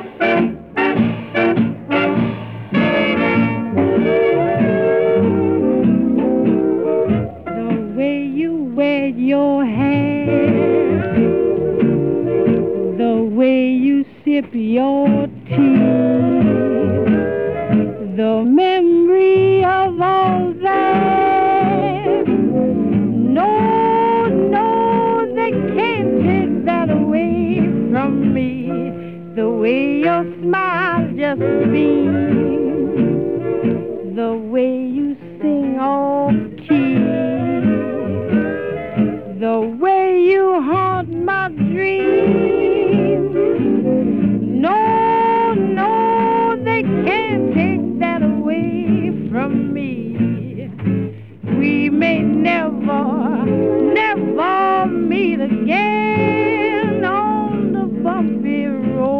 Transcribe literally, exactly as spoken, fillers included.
The way you wear your hair, the way you sip your tea, the memory of all that. No, no, they can't take that away from me. The way your smile just beams, the way you sing off key, the way you haunt my dreams.